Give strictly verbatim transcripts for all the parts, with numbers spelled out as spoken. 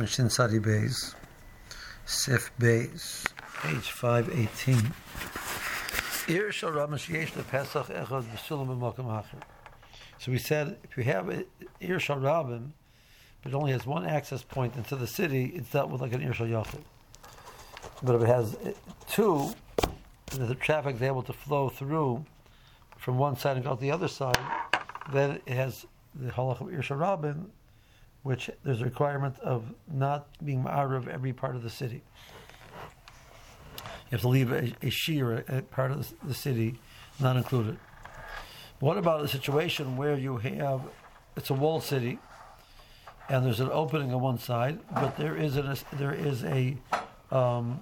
Mishin Sadi Beis, Sif Beis, page five eighteen. Ir shel Ramash yesh lePesach echad v'sulam b'makom acher. So we said if you have a Ir shel Rabim, but it only has one access point into the city, it's dealt with like an Ir shel Yachid. But if it has two, and the traffic is able to flow through from one side and go to the other side, then it has the halach of Ir shel Rabim, which there's a requirement of not being ma'ar of every part of the city. You have to leave a, a shir, a part of the, the city, not included. What about a situation where you have, it's a walled city, and there's an opening on one side, but there is an, there is a um,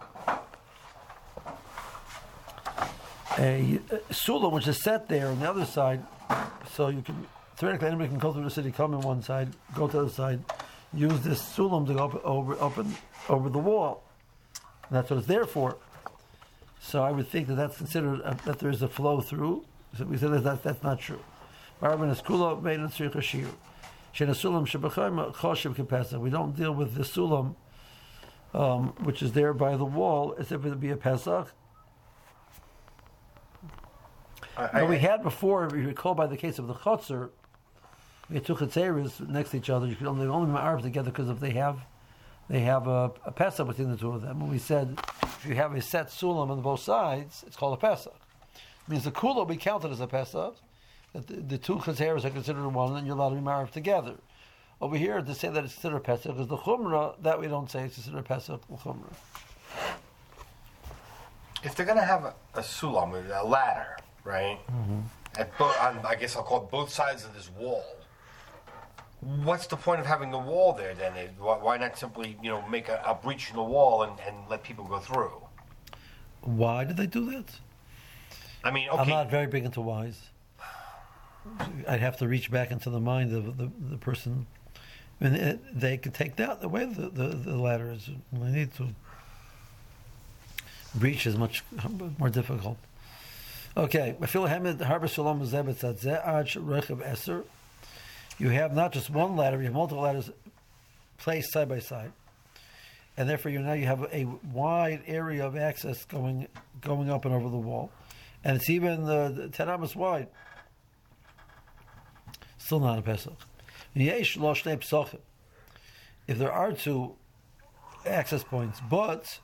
a, a sulam which is set there on the other side, so you can theoretically anybody can go through the city, come in one side, go to the other side, use this sulam to go up, over open over the wall. And that's what it's there for. So I would think that that's considered a, that there is a flow through. So we said that, that that's not true. We don't deal with the sulam, um, which is there by the wall, as if it would be a Pesach. I, I, now we had before, if you recall, by the case of the Chotzer, we had two Chetzeres next to each other. You could only only be ma'arv together because if they have they have a, a Pesach between the two of them. And we said if you have a set sulam on both sides, it's called a Pesach. It means the kula will be counted as a Pesach. That the, the two Chetzeres are considered one, and you're allowed to be ma'arv together. Over here, to say that it's considered a Pesach is the Chumrah. That we don't say it's considered a Pesach Chumrah. If they're going to have a, a sulam, a ladder, right? Mm-hmm. At bo- on, I guess I'll call it both sides of this wall. What's the point of having the wall there then? Why, why not simply, you know, make a, a breach in the wall and, and let people go through? Why did they do that? I mean, okay. I'm not very big into whys. I'd have to reach back into the mind of the, the person. I mean, it, they could take that away the, the, the ladder is. They need to. Breach is much more difficult. Okay, I feel Hamid Harbor Shalom Eser. You have not just one ladder; you have multiple ladders placed side by side, and therefore you now you have a wide area of access going going up and over the wall, and it's even uh, ten amos wide. Still not a Pesach. If there are two access points, but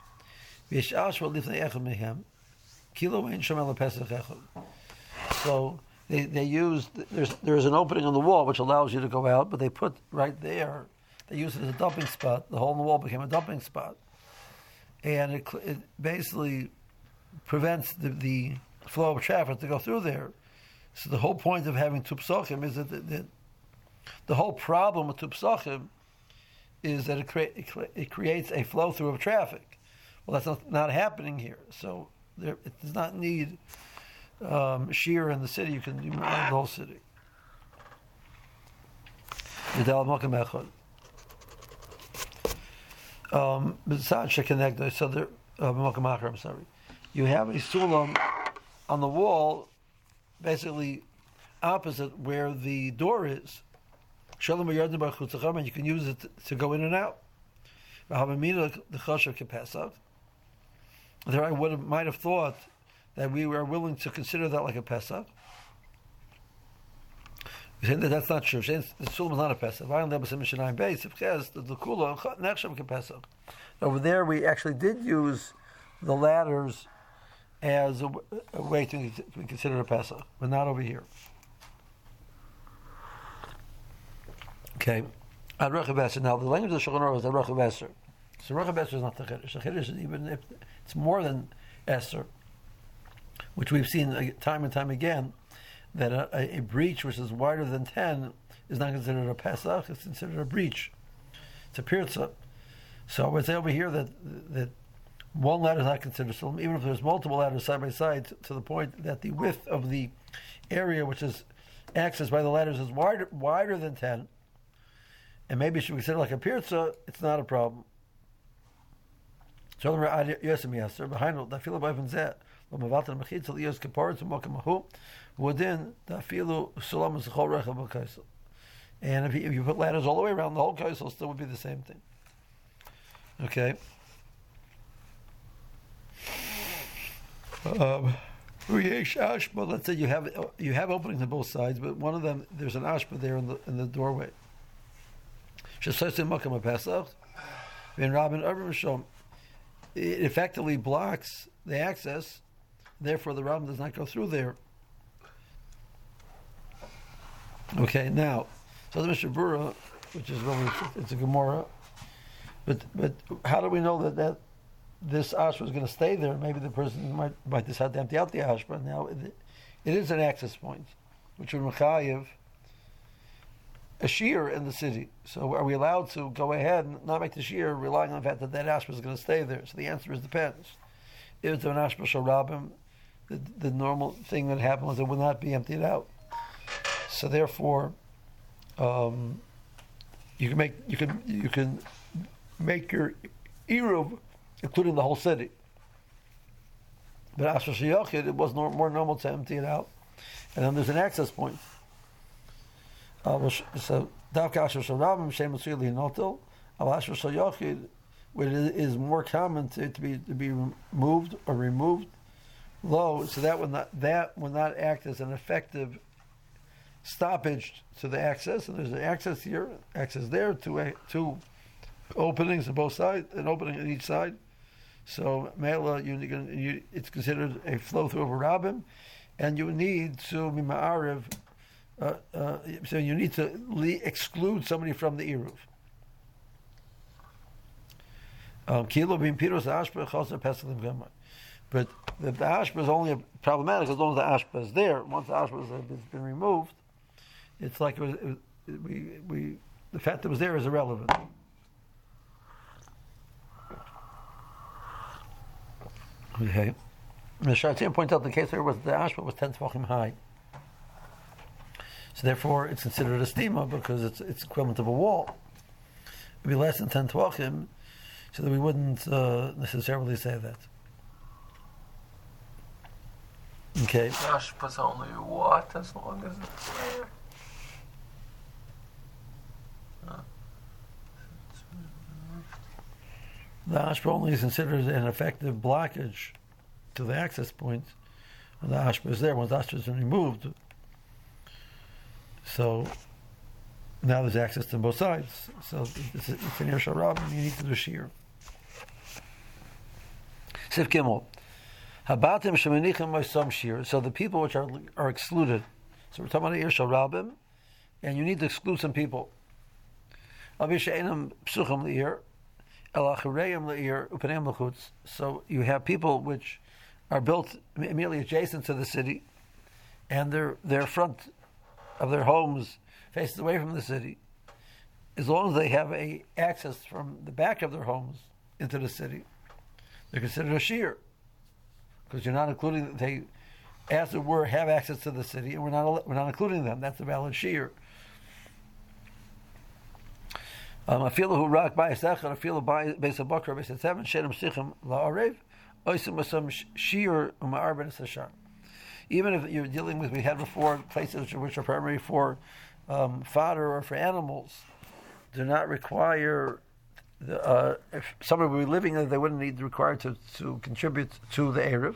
so they they use there's there's an opening on the wall which allows you to go out, but they put right there. They use it as a dumping spot. The hole in the wall became a dumping spot, and it, it basically prevents the, the flow of traffic to go through there. So the whole point of having two psachim is that the, the, the whole problem with two psachim is that it, crea- it, cre- it creates a flow through of traffic. Well, that's not, not happening here. So there, it does not need um, shear in the city. You can do the whole city. Um, so there, uh, I'm sorry. You have a sulam on the wall, basically opposite where the door is. And you can use it to go in and out. There I would have, might have thought that we were willing to consider that like a Pesach. We said that that's not true. The sulam is not a Pesach. Over there we actually did use the ladders as a, a way to be considered a Pesach, but not over here. Okay. Ad Rechav Eser. Now, the language of the Shulchan Aruch is Ad Rechav Eser. So Rechav Eser is not the Chiddush. The Chiddush is even if it's more than Eser, which we've seen time and time again, that a, a breach which is wider than ten is not considered a Pesach, it's considered a breach. It's a Pirza. So I would say over here that that one ladder is not considered sulam, even if there's multiple ladders side by side, to, to the point that the width of the area which is accessed by the ladders is wider, wider than ten, and maybe it should be considered like a pirza, it's not a problem. So behind it, the filo by Vinzet, the Mavata Mechid, the Yos Kapar, to Mokamahu, within the filo sulam is the whole Rechav Kaisel. And if you, if you put ladders all the way around, the whole Kaisel still would be the same thing. Okay. Um, Ashba, let's say you have you have openings on both sides, but one of them there's an ashba there in the in the doorway. It effectively blocks the access, therefore the rabbin does not go through there. Okay, now, so the Mishnah Berurah, which is really it's a Gemara, but but how do we know that that this ashba is going to stay there? Maybe the person might might decide to empty out the ashba. Now it, it is an access point, which would mechayev a shear in the city. So are we allowed to go ahead and not make the shear, relying on the fact that that ashba is going to stay there? So the answer is depends. If it's an ashba shel rabbim, the, the normal thing that happened was it would not be emptied out. So therefore, um, you can make you can you can make your eruv, including the whole city. But ashba shel yachid, it was more, more normal to empty it out, and then there's an access point. Uh, so davka ashba shel rabbim shem mitzuyah lihinotel, al ashba shel yachid, where it is more common to, to be to be removed or removed low. So that would not that would not act as an effective stoppage to the access, and there's an access here, access there, two two openings on both sides, an opening on each side. So mela, you, you, it's considered a flow through of a rabbim, and you need to be ma'ariv. Uh, uh, so you need to le- exclude somebody from the eruv. Kilo being piros ashba chaser pesalim gamar. But the, the ashba is only problematic as long as the ashba is there. Once the ashba has been removed, it's like it was, it was, we we the fact that it was there is irrelevant. Okay. The Shartian points out the case where was the ashba was ten tvachim high. So therefore, it's considered a stima because it's it's equivalent of a wall. It'd be less than ten tvachim, so that we wouldn't uh, necessarily say that. Okay. Ashba's only what as long as it's there. The ashba only is considered an effective blockage to the access point when the ashba is there. Once the ashba is removed, so now there's access to both sides. So it's, it's an Yershal Rabbim, you need to do shear. Sif Gimel. Habatim shemanichim moisam shear. So the people which are are excluded. So we're talking about Yershal Rabbim, and you need to exclude some people. Abishayinam psuchim leir. So you have people which are built immediately adjacent to the city, and their their front of their homes faces away from the city. As long as they have a access from the back of their homes into the city, they're considered a shear, because you're not including they, as it were, have access to the city, and we're not we're not including them. That's a valid shear. Um, I feel who rock by a second. I feel by base of bakar base of seven. Shedim sichim la'arev. Oisim with some shear uma'arben sashar. Even if you're dealing with, we had before places which are, which are primarily for um, fodder or for animals, do not require. The, uh, if somebody were living there, they wouldn't need required to, to contribute to the erev.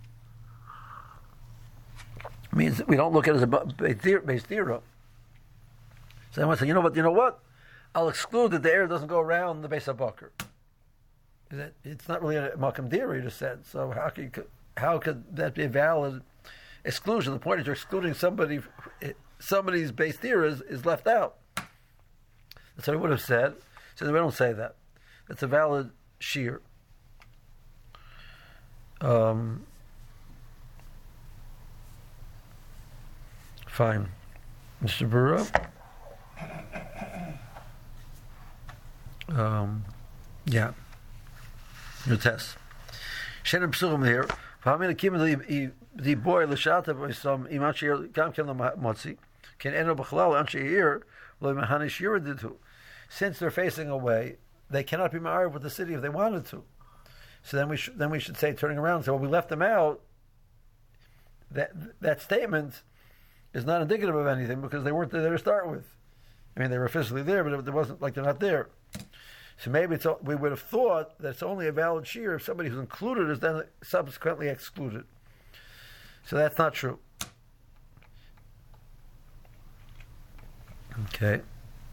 Means that we don't look at it as a base dira. So I say, you know what? You know what? I'll exclude that the air doesn't go around the base of Bakr. It's not really a Makam Dira, you just said. So how could how could that be a valid exclusion? The point is you're excluding somebody, somebody's base Dira is, is left out. That's what I would have said. So we don't say that. That's a valid shear. Um, fine. Mister Berurah? Um, yeah. Your test. Shenem psuchim here. V'hamina kim the boy l'shata b'isam iman sheir gam ken l'motzi ken eno b'chalal an sheir lo mahani shira ditu. Since they're facing away, they cannot be ma'ariv with the city if they wanted to. So then we should then we should say, turning around, so when we left them out, that that statement is not indicative of anything because they weren't there to start with. I mean, they were physically there, but it wasn't like they're not there. So maybe it's, we would have thought that it's only a valid shear if somebody who's included is then subsequently excluded. So that's not true. Okay.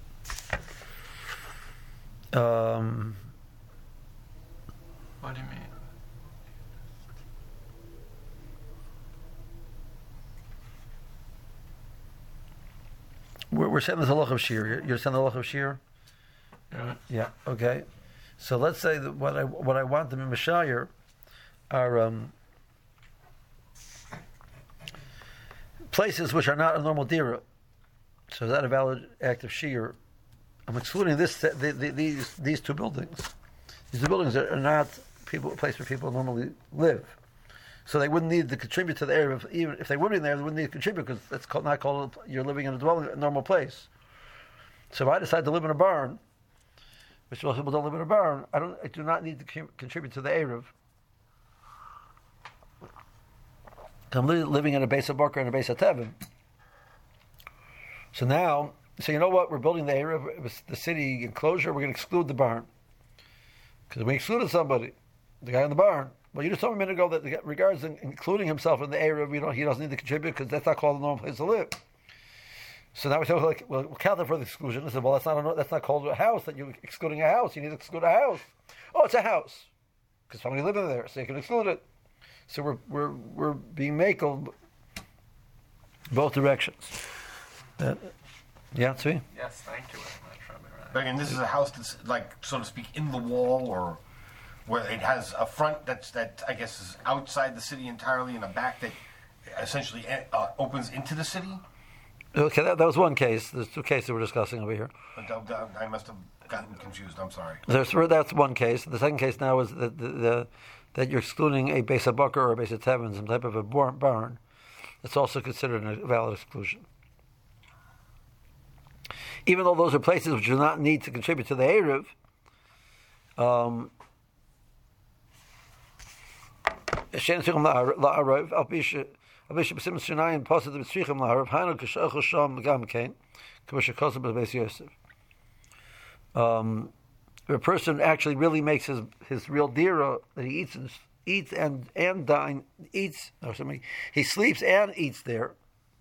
Um, What do you mean? we're, we're saying there's a loch of shear. You're, you're saying the loch of shear? Yeah. Yeah. Okay. So let's say that what I what I want them in Mishayir are um, places which are not a normal dira. So is that a valid act of shear? I'm excluding this the, the, these these two buildings. These two buildings are not people a place where people normally live. So they wouldn't need to contribute to the area. If, even if they would be there, they wouldn't need to contribute because that's called, not called you're living in a dwelling, a normal place. So if I decide to live in a barn, which most people don't live in a barn, I don't. I do not need to com- contribute to the Erev. I'm li- living in a base of Barker and a base of Tevin. So now, so you know what? We're building the Erev, it was the city enclosure. We're going to exclude the barn because we excluded somebody, the guy in the barn. Well, you just told me a minute ago that regards including himself in the Erev, you know, he doesn't need to contribute because that's not called a normal place to live. So now we talk like, well, we'll count that for the exclusion. I said, well, that's not a, that's not called a house. That you're excluding a house. You need to exclude a house. Oh, it's a house because somebody living there, so you can exclude it. So we're we're we're being makel both directions. Uh, yeah, see. Yes, thank you very much, Rabbi Ryan. But again, this is a house that's like, so to speak, in the wall, or where it has a front that's that I guess is outside the city entirely, and a back that essentially uh, opens into the city. Okay, that, that was one case. There's two cases we're discussing over here. But uh, I must have gotten confused. I'm sorry. There's that's one case. The second case now is that the, the, that you're excluding a base of Bucker or a base of Tevin, some type of a barn. It's also considered a valid exclusion. Even though those are places which do not need to contribute to the Erev, um, um, if a person actually really makes his, his real dira that he eats and eats and and dine eats or something, he sleeps and eats there.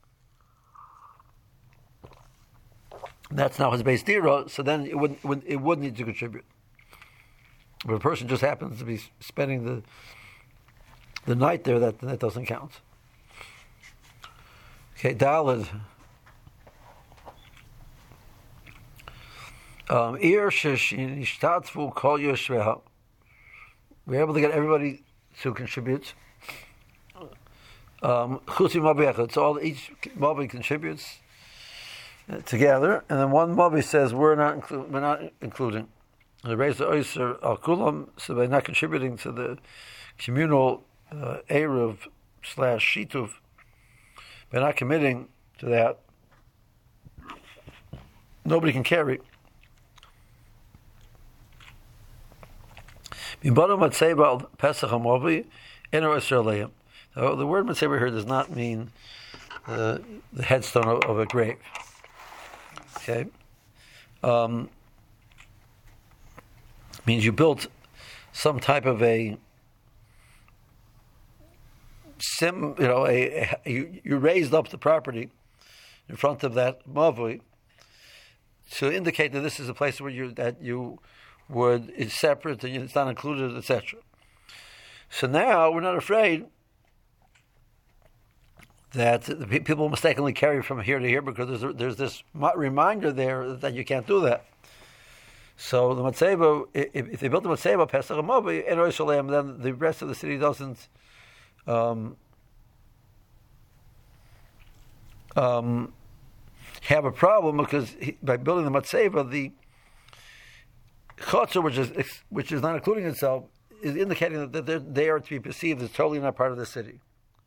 That's now his base dira. So then it would it would need to contribute. If a person just happens to be spending the the night there, that that doesn't count. Okay, Daled. Um, we're able to get everybody to contribute. Um, it's all each Mavi contributes uh, together, and then one Mavi says we're not inclu- we're not including. They raise the oyster al kulam, so they're not contributing to the communal uh, eruv slash shituv. They're not committing to that. Nobody can carry. The word Matzeba here does not mean uh, the headstone of, of a grave. Okay, um, means you built some type of a sim, you know, a, a you, you raised up the property in front of that mavui to indicate that this is a place where you that you would it's separate and it's not included, et cetera. So now we're not afraid that the people mistakenly carry from here to here because there's there's this reminder there that you can't do that. So the Matzeba, if, if they built the Matzeba Pesach Mavi in Yerushalayim, then the rest of the city doesn't um, um, have a problem because he, by building the Matzeba, the Chotzer, which is which is not including itself, is indicating that they're, they are to be perceived as totally not part of the city.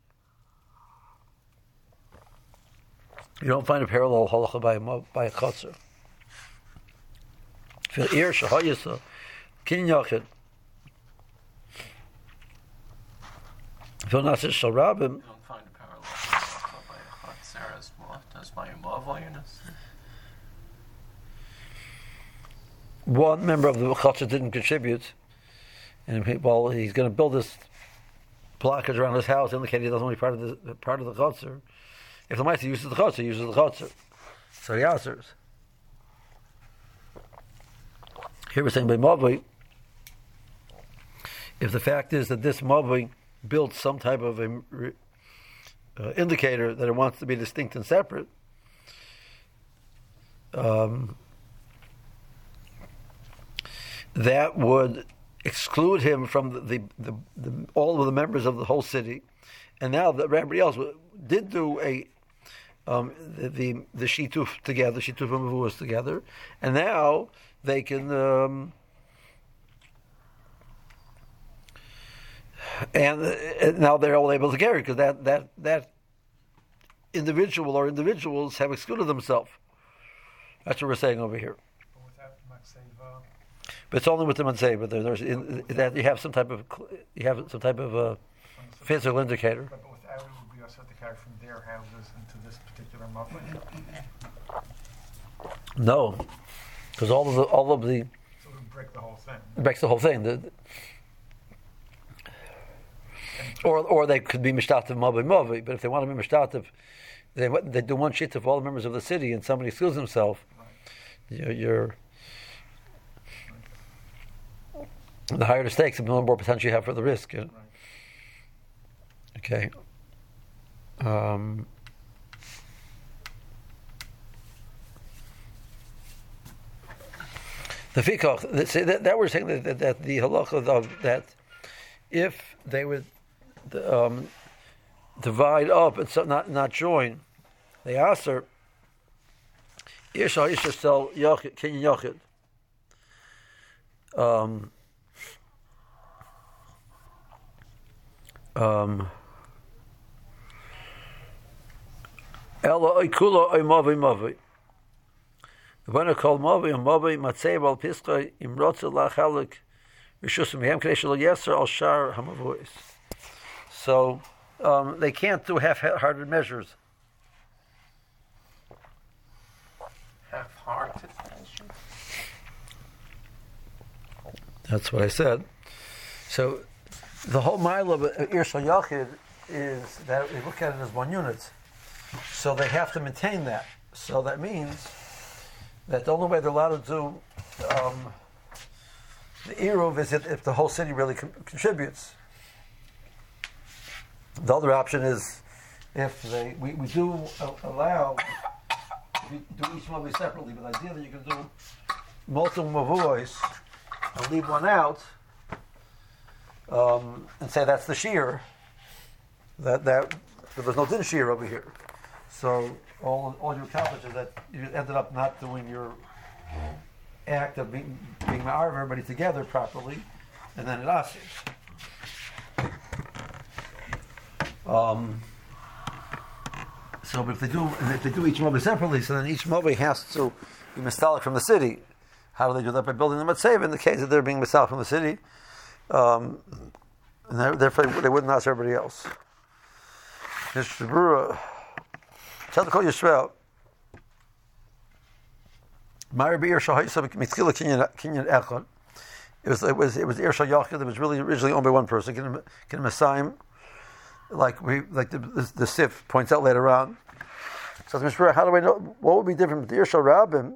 You don't find a parallel halacha by a, by a Chotzer. For Ir Shahayasa, Kin Yachid, for Nasir Shalrabim. You don't find a parallel halacha by a Chotzer as well as by a Mavayinus. one member of the chutzner didn't contribute, and he, well, he's going to build this blockage around his house, indicating he doesn't want to be part of the part of the chutzner. If the Maisa uses the chutzner, he uses the chutzner. So he answers. Here we're saying by Mavli, if the fact is that this Mavli built some type of a, uh, indicator that it wants to be distinct and separate, um, that would exclude him from the, the, the, the all of the members of the whole city. And now that everybody else did do a um, the, the the shituf together, shituf and mavuas together, and now they can um, and, and now they're all able to carry because that that that individual or individuals have excluded themselves. That's what we're saying over here. But without Matseva, But it's only with the matzeva. There, there's in, that you have some type of you have some type of uh, physical indicator. but without it would be also to carry from their houses into this particular muffin. No, because all of the all of the So it would break the whole thing. it breaks the whole thing. The, or or they could be mishtativ mavi mavi. But if they want to be mishtativ, they they do one shit of all the members of the city, and somebody excludes himself. Right. You're, you're the higher the stakes, the more potential you have for the risk. Yeah? Right. Okay. Um, the fikach, that, say that, that we're saying that, that, that the halacha of that if they would um, divide up and so not not join, they aser isha isha sell yachid kinyan yachid. Um. Um. Ella oikula oy mavi mavi. The one called mavi and mavi matzev al pischa imrotzel lachalik rishusum yem kadesh lo yeser al shar hamavois. So um, they can't do half-hearted measures. Half-hearted. That's what I said. So the whole mile of Ir Shal Yachid is that we look at it as one unit. So they have to maintain that. So that means that the only way they're allowed to do um, the Eruv is if, if the whole city really con- contributes. The other option is if they we, we do allow we do each movie separately, but the idea that you can do multiple mavuos and leave one out um, and say that's the shear, that that there's no din shear over here. So all all you accomplished is that you ended up not doing your act of being being ma'arv everybody together properly, and then it asks. Um, so if they do if they do each movie separately, so then each movie has to be mistalik from the city. How do they do that? By building the matzev. In the case that they're being mistalik from the city, um, and therefore they wouldn't ask everybody else. Mister Brewer, tell the call Yisrael. It was it was it was Ir Shal Yachid that was really originally owned by one person. Can can Messiah, like we like the the, the Sif points out later on. So Mister how do I know what would be different with Ir Shal Rabbim?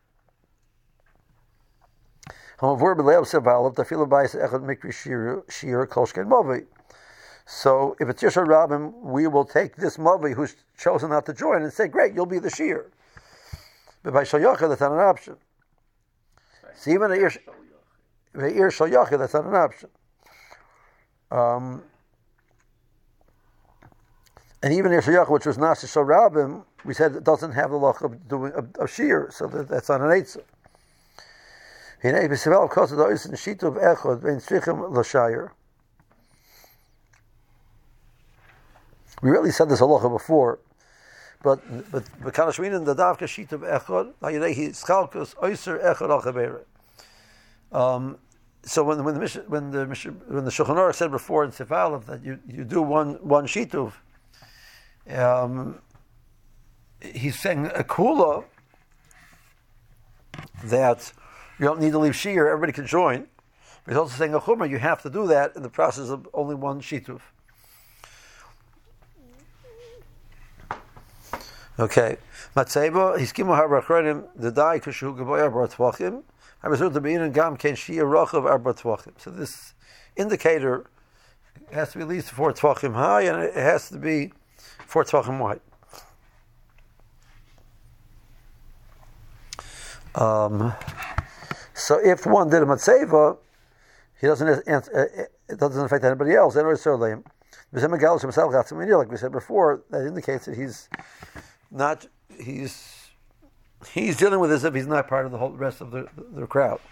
So if it's Ir Shal Rabbim, we will take this Mavi who's chosen not to join and say, great, you'll be the Shir. But by Shal Yachid, that's not an option. So even Ir Shal Yachid, that's not an option. Um, and even Ir Shal Yachid, which was Nasi Shal Rabbim, we said it doesn't have the loch of doing a, a Shir, so that, that's not an Eitzah. We really said this halacha before, but but Bekanashmin in the Davka sheet of Echad, he schalkus oiser Echad al Chabere. Um, so when when the when the when the Shulchan Aruch said before in Sif Aleph that you, you do one one shituv, um, he's saying a kula that You don't need to leave Shir, everybody can join. But he's also saying a Chumrah, you have to do that in the process of only one Shituf. Okay. Matzeba, Hiskimu HaRachronim, the Dai Kushu Gaboy Arba Tvachim, Habazur the Bein and Gam Ken Shia Rachav Arba Tvachim. So this indicator has to be at least four Tvachim high, and it has to be four Tvachim wide. Um, so if one did a Matzeva, he doesn't, it doesn't affect anybody else. Like we said before, that indicates that he's not, he's he's dealing with this if he's not part of the whole rest of the, the, the crowd.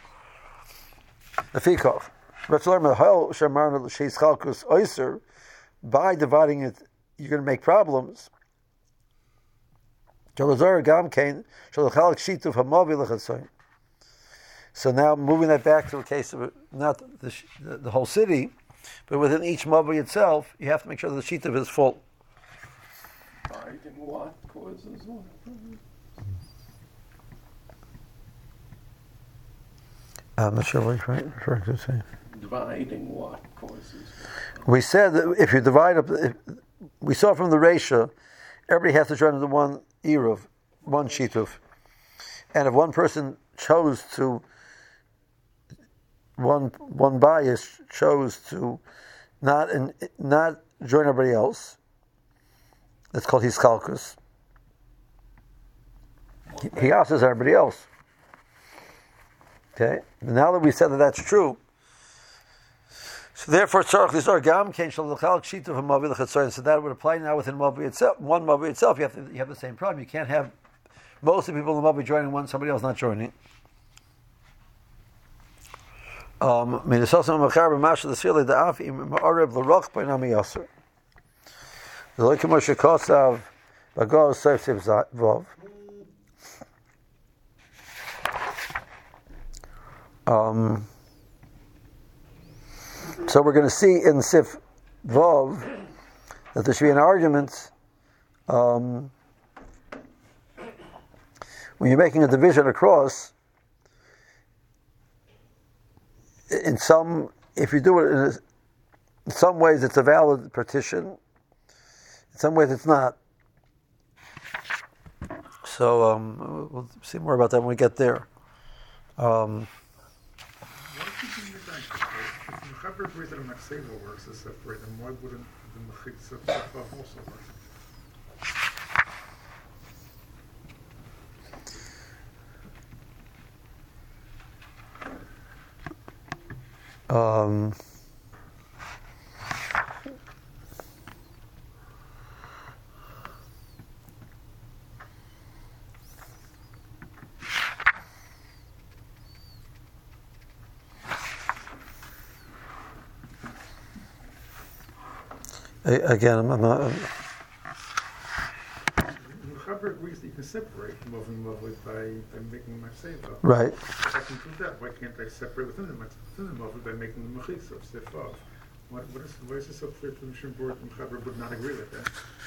By dividing it, you're going to make problems. So now moving that back to a case of not the, the, the whole city, but within each Mavi itself, you have to make sure that the Shituf is full. Dividing what causes what? I'm not sure what you're referring to say. Dividing what causes what? We said that if you divide up, if, we saw from the Reisha, everybody has to join into one Eruv, one Shituf. And if one person chose to, one one bias chose to not in, not join everybody else, that's called Hiskalkus. He, he asks everybody else. Okay? Now that we said that that's true, so therefore, tzarich lisor gam kein shel l'chalak shituf ha'mavi l'chatzoyin. So that would apply now within Mavi itself. One Mavi itself, you have to, you have the same problem. You can't have most of the people in the Mavi joining one, somebody else not joining. Um, min esosam machar b'masha l'sfili da'af im ma'arev l'roch b'nami yaser. Z'lo k'moshe kosav b'go soif siv vov. Um. So we're going to see in Sif Vov that there should be an argument um, when you're making a division across. In some, if you do it in, a, in some ways, it's a valid partition. In some ways, it's not. So um, we'll see more about that when we get there. Um, If the Mechaber agrees that a Makseva works is separate, then why wouldn't the Mechitza also work? um, Again, I'm not. I'm, the Mechaber agrees that you can separate Mov and Mavli by, by making Makseva. right. If I can prove that, why can't I separate within the within the Mavli by making the Mechitza of Sefov? What, what is, why is this so clear to the Mishnah Board and Mechaber would not agree with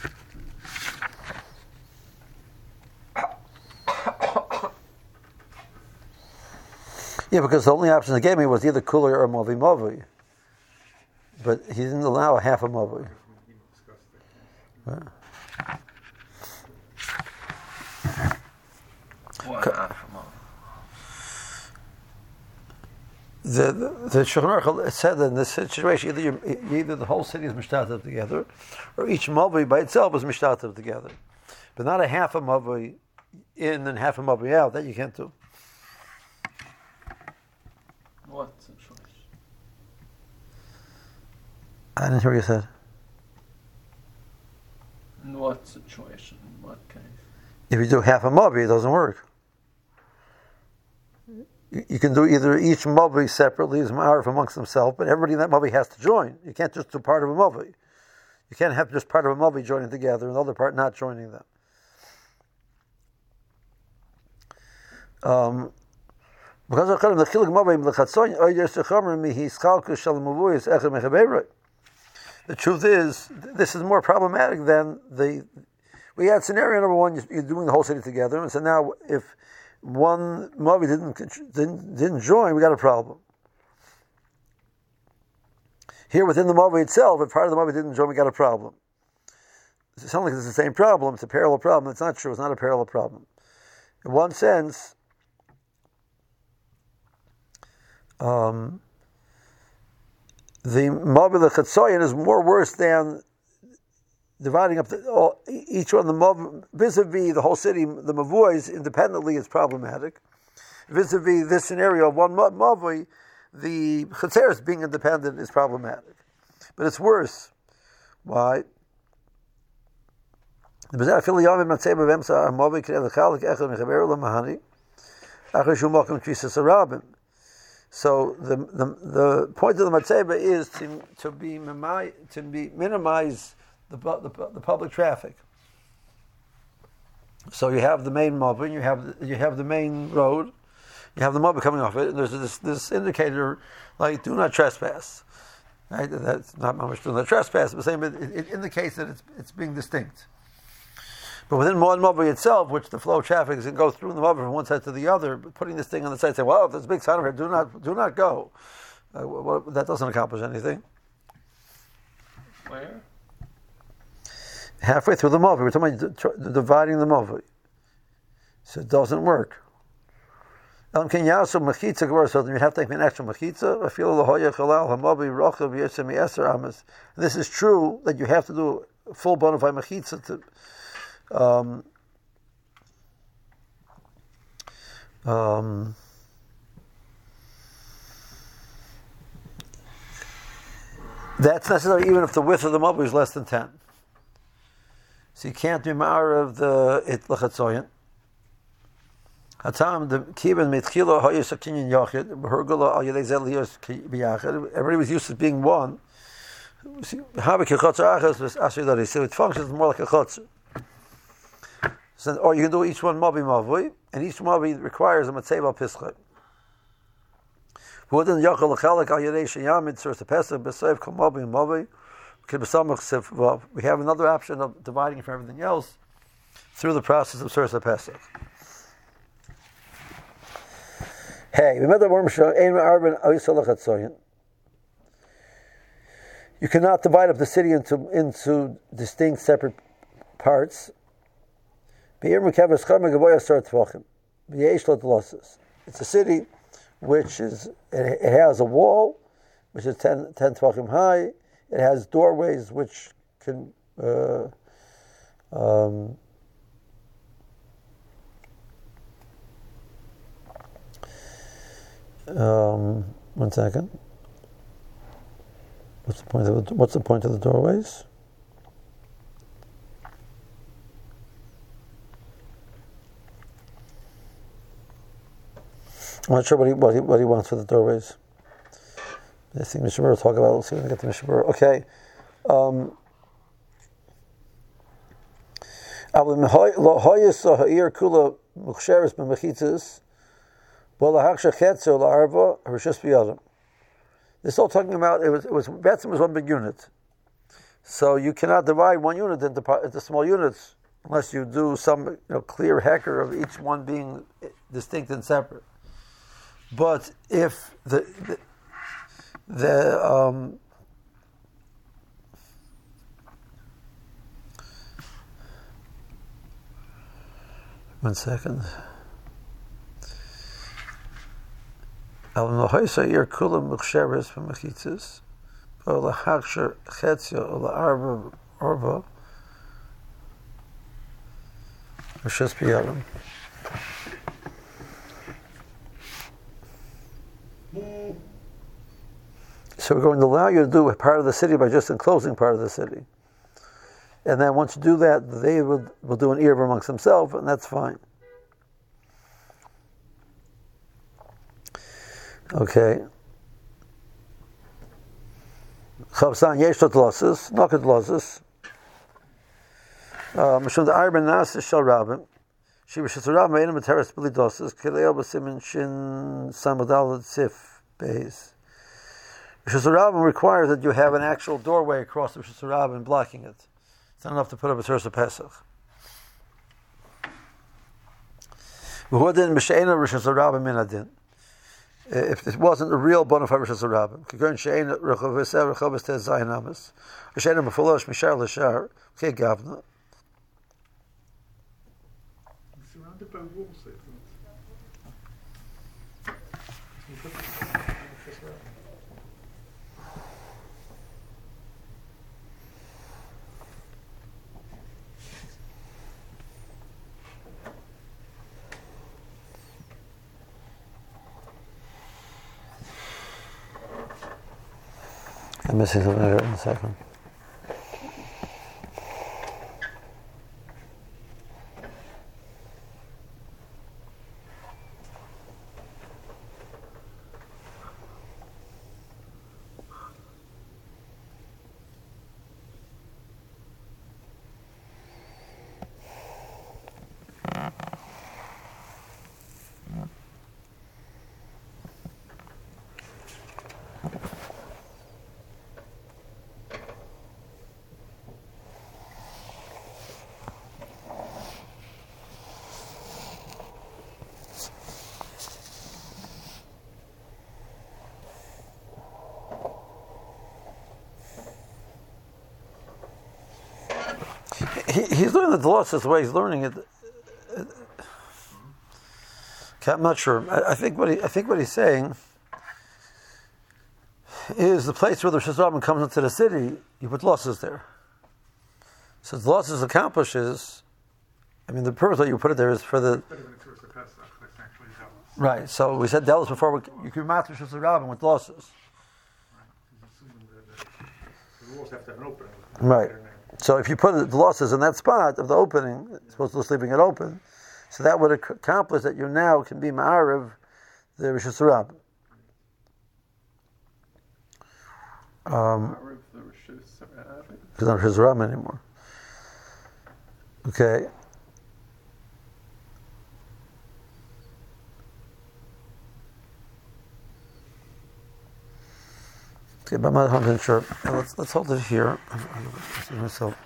that? Yeah, because the only option they gave me was either Kuli or Mavi Mavi. But he didn't allow a half a Mavi. Right. What half a month? The the, the Shulchan Aruch said that in this situation, either you, either the whole city is mishtatav together, or each Mavi by itself is mishtatav together, but not a half a Mavi in and half a Mavi out. That you can't do. What's the choice? I didn't hear what you said. And what's the choice in what case? If you do half a Mavi, it doesn't work. You, you can do either each Mavi separately as Ma'arif amongst themselves, but everybody in that Mavi has to join. You can't just do part of a Mavi. You can't have just part of a Mavi joining together and the other part not joining them. Um, because of the chilik Mavi l'chatzoyin, oyer shechomer mihi schalkus shel mavuyis echem mechabeiroi. The truth is, this is more problematic than the. We had scenario number one: you're doing the whole city together, and so now if one Mavi didn't, didn't didn't join, we got a problem. Here within the Mavi itself, if part of the Mavi didn't join, we got a problem. It sounds like it's the same problem. It's a parallel problem. It's not true. It's not a parallel problem. In one sense, um, the Mavi Lechatzoyin is more worse than dividing up the, all, each one of the Mav, vis-a-vis the whole city, the Mavois, independently is problematic. Vis-a-vis this scenario of one Mavoi, the Chatzeres being independent is problematic. But it's worse. Why? So the, the the point of the Matzeba is to to be to be minimize the, the the public traffic. So you have the main mob, and you have the, you have the main road, you have the mob coming off it, and there's this this indicator like do not trespass. Right? That's not much do not trespass, but same it, it indicates that it's it's being distinct. But within one Mavoi itself, which the flow of traffic is going to go through the Mavoi from one side to the other, but putting this thing on the side, say, well, there's a big sign over here, do not, do not go. Uh, well, that doesn't accomplish anything. Where? Halfway through the Mavoi, we're talking about dividing the Mavoi. So it doesn't work. So you have to make an extra mechitza. This is true that you have to do a full bona fide mechitza to Um, um, that's necessary even if the width of the mobile is less than ten. So you can't be ma'ar of the it lachatzoyin. Hatam the kiben mitchila hayis akinyan yachid hergula al yedei zel liyos biyachid. Everybody was used to being one. So it functions more like a chotzer. So, or you can do each one mavi mavui, and each mavi requires a matzeva al pischai. Who then yachal lachalak al yedei sheyamid serves the pesach b'seif kol mavi and mavi. We have another option of dividing it from everything else through the process of serves the pesach. Hey, you cannot divide up the city into into distinct separate parts. It's a city which is it, it has a wall which is ten, ten tvachim high. It has doorways which can uh, um, um, one second. What's the point of the, what's the point of the doorways? I'm not sure what he what he, what he wants for the doorways. I think Mishnah Berurah will talk about it. Let's see when we get to Mishnah Berurah. Okay. Um, this is all talking about it was it was Betzim was one big unit. So you cannot divide one unit into, into small units unless you do some you know, clear hecker of each one being distinct and separate. But if the the, the um, one second. Al nohaisa ir kulam muksheres from mechitzis, or la haksher chetzia or la arba orba, or shas piyadim. So we're going to allow you to do part of the city by just enclosing part of the city. And then once you do that, they will, will do an irv amongst themselves, and that's fine. Okay. Chavsan yeshot losses, naked losses. Mishum the arben nasis shal rabim. She was a rabim made him a terrace bili dosses. Kileo b'simin shin samadal tzif beis. Rishus Harabim requires that you have an actual doorway across the Rishus Harabim blocking it. It's not enough to put up a Teresa Pesach. V'huadin b'she'ena Rishus Harabim min adin. If it wasn't a real bona fide Rishus Harabim, k'gern she'ena Rechav V'sev Rechav V'stez Zayin Amas, She'ena Mefolosh Mishar L'Shar, K'e Gavna. Surrounded by walls, I think. I'm missing something here in a second. He, he's learning the losses the way he's learning it. I'm not sure. I, I think what he, I think what he's saying is the place where the Rishus Harabim comes into the city, you put losses there. So the losses accomplishes. I mean, the purpose that you put it there is for the. Right. So we said Delos before. We, you can match Rishus Harabim with losses. The walls have to have an opening. Right. So if you put the losses in that spot of the opening, you're supposed to leaving it open, so that would ac- accomplish that you now can be ma'ariv the Rishus Harabim. Um, because not Rishus Harabim anymore. Okay. Okay, but I'm not one hundred percent sure. Let's let's hold it here. Myself.